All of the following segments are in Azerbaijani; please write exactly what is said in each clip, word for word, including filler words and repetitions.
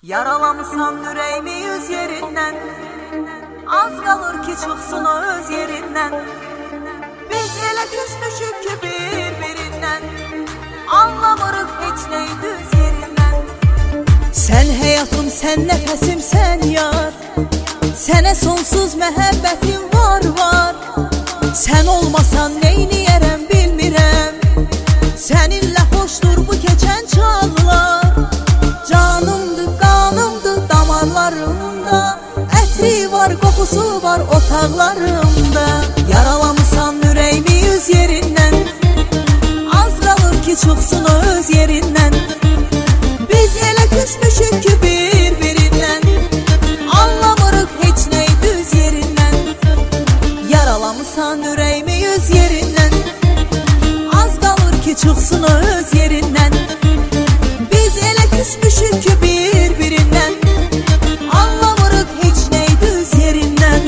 Yaralamısan ürəyimi yüz yerindən, az qalır ki çıxsın o öz yerindən. Biz elə küsmüşük ki bir-birindən, anlamırıq heç ney düz yerindən. Sən həyatım, sən nəfəsim, sən yar, sənə sonsuz məhəbbətim var var. Sən olmasan neyniyərəm bilmirəm, səninlə xoşdur bu keçən çağlar. Canımdır, qanımdır damarlarımda, ətri var, qoxusu var otaqlarımda. Yaralamısan ürəyimi yüz yerindən, az qalır ki çıxsın o öz yerindən. Biz elə küsmüşük ki bir-birindən, anlamırıq heç ney düz yerindən. Yaralamısan ürəyimi yüz yerindən, az qalır ki çıxsın o öz yerindən. Biz elə küsmüşük ki bir-birindən, anlamırıq heç ney düz yerindən.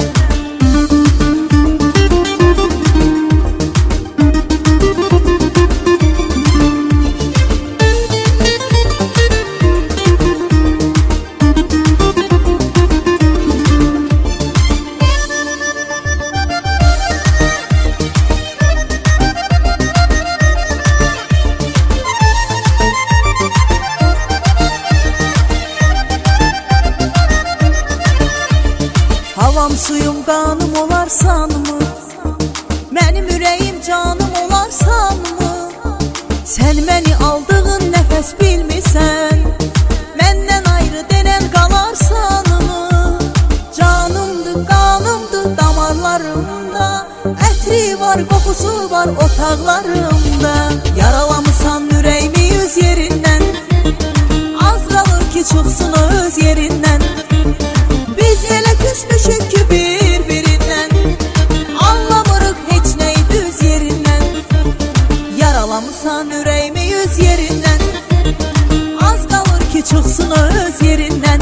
Havam, suyum, qanım olarsanmı? Mənim ürəyim, canım olarsanmı? Sən məni aldığın nəfəs bilmirsən, məndən ayrı denən qalarsanmı? Canımdır, qanımdır damarlarımda, ətri var, qoxusu var otaqlarımda. Yaralamısan ürəyimi yüz yerindən, az qalır ki çıxsın o öz yerindən. Biz elə küsmüşük ki bir-birindən, anlamırıq heç ney düz yerindən. Yaralamısan ürəyimi yüz yerindən, az qalır ki çıxsın o öz yerindən.